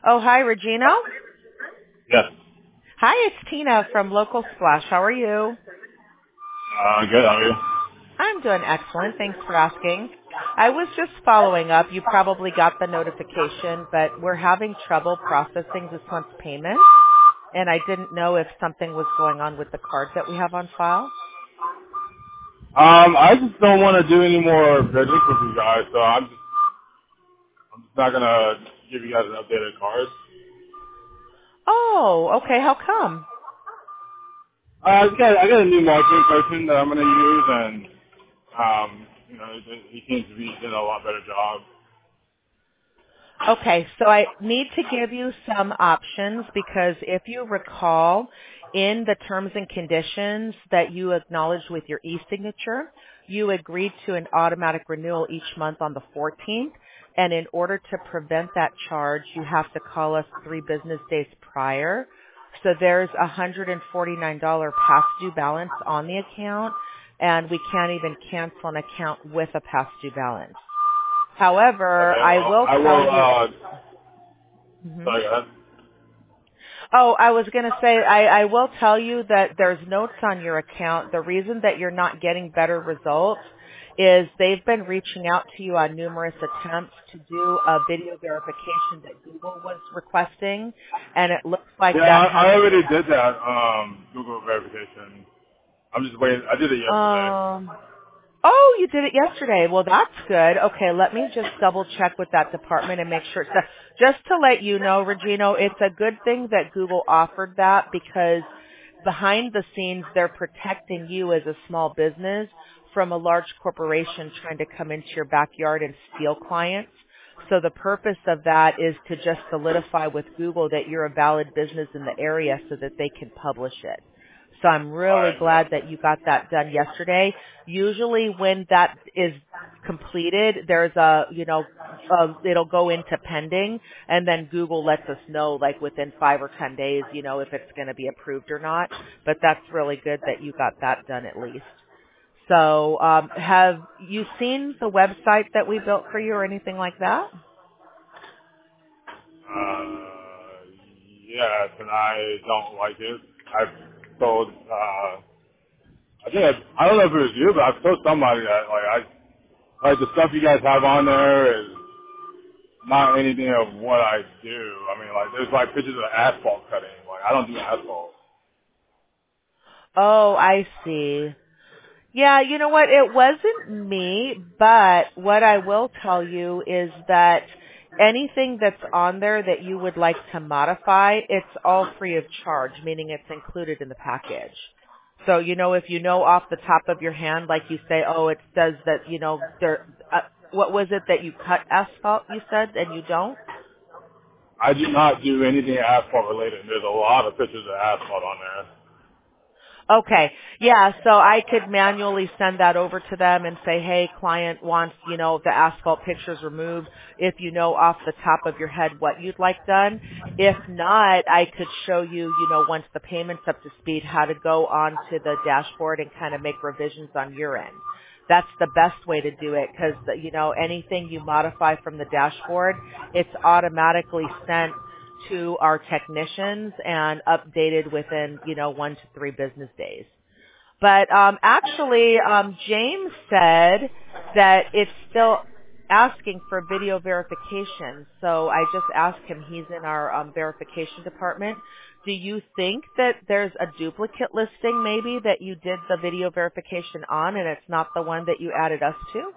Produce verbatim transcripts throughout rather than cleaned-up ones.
Oh, hi, Regino. Yes. Hi, it's Tina from Local Splash. How are you? Uh, good. How are you? I'm doing excellent. Thanks for asking. I was just following up. You probably got the notification, but we're having trouble processing this month's payment, and I didn't know if something was going on with the card that we have on file. Um, I just don't want to do any more visits with you guys, so I'm just, I'm just not gonna give you guys an updated card. Oh, okay. How come? Uh, I just got, I got a new marketing person that I'm gonna use, and um, you know, he he seems to be doing a lot better job. Okay, so I need to give you some options because if you recall in the terms and conditions that you acknowledged with your e-signature, you agreed to an automatic renewal each month on the fourteenth. And in order to prevent that charge, you have to call us three business days prior. So there's a one hundred forty-nine dollars past due balance on the account, and we can't even cancel an account with a past due balance. However, Okay. I Well, will I tell will. you. Uh, Mhm. sorry, go ahead. Oh, I was going to say, I, I will tell you that there's notes on your account. The reason that you're not getting better results is they've been reaching out to you on numerous attempts to do a video verification that Google was requesting, and it looks like Yeah, that I, I hasn't already did that. Um, Google verification. I'm just waiting. I did it been. yesterday. Um, Oh, you did it yesterday. Well, that's good. Okay, let me just double check with that department and make sure it's done. Just to let you know, Regino, it's a good thing that Google offered that because behind the scenes, they're protecting you as a small business from a large corporation trying to come into your backyard and steal clients. So the purpose of that is to just solidify with Google that you're a valid business in the area so that they can publish it. So I'm All really right. glad that you got that done yesterday. Usually when that is completed, there's a, you know, uh, it'll go into pending and then Google lets us know like within five or ten days, you know, if it's going to be approved or not. But that's really good that you got that done at least. So, um, have you seen the website that we built for you or anything like that? Uh, yes, and I don't like it. I've told. Uh, I think I, I don't know if it was you, but I've told somebody that like I like the stuff you guys have on there is not anything of what I do. I mean, like there's like pictures of asphalt cutting. Like I don't do asphalt. Oh, I see. Yeah, you know what? It wasn't me, but what I will tell you is that anything that's on there that you would like to modify, it's all free of charge, meaning it's included in the package. So, you know, if you know off the top of your hand, like you say, oh, it says that, you know, there, uh, what was it that you cut asphalt, you said, and you don't? I do not do anything asphalt related. There's a lot of pictures of asphalt on there. Okay. Yeah, so I could manually send that over to them and say, hey, client wants, you know, the asphalt pictures removed. If you know off the top of your head what you'd like done. If not, I could show you, you know, once the payment's up to speed, how to go onto the dashboard and kind of make revisions on your end. That's the best way to do it because, you know, anything you modify from the dashboard, it's automatically sent to our technicians and updated within, you know, one to three business days. But um, actually, um, James said that it's still asking for video verification. So I just asked him, he's in our um, verification department. Do you think that there's a duplicate listing maybe that you did the video verification on and it's not the one that you added us to?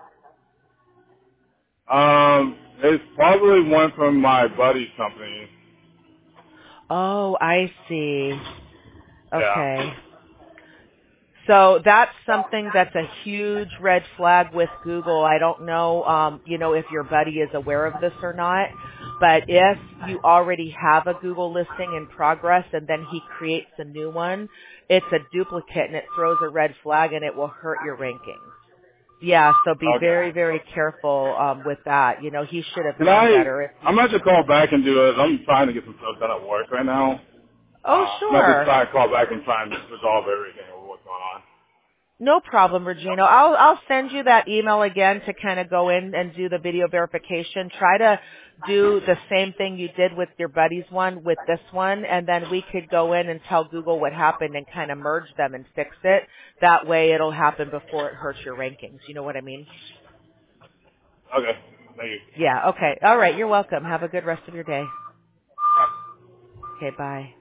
Um, it's probably one from my buddy's company. Oh, I see. Yeah. Okay. So that's something that's a huge red flag with Google. I don't know, um, you know, if your buddy is aware of this or not, but if you already have a Google listing in progress and then he creates a new one, it's a duplicate and it throws a red flag and it will hurt your rankings. Yeah, so be very, Okay. very careful um, with that. You know, he should have Can known I? better. If I'm he, going to call back and do it. I'm trying to get some stuff done at work right now. oh, Uh, I'm going to sure. try to call back and try and resolve everything or what's going on. No problem, Regino. I'll I'll send you that email again to kind of go in and do the video verification. Try to do the same thing you did with your buddy's one with this one, and then we could go in and tell Google what happened and kind of merge them and fix it. That way it'll happen before it hurts your rankings. You know what I mean? Okay. Thank you. Yeah, okay. All right, you're welcome. Have a good rest of your day. Okay, bye.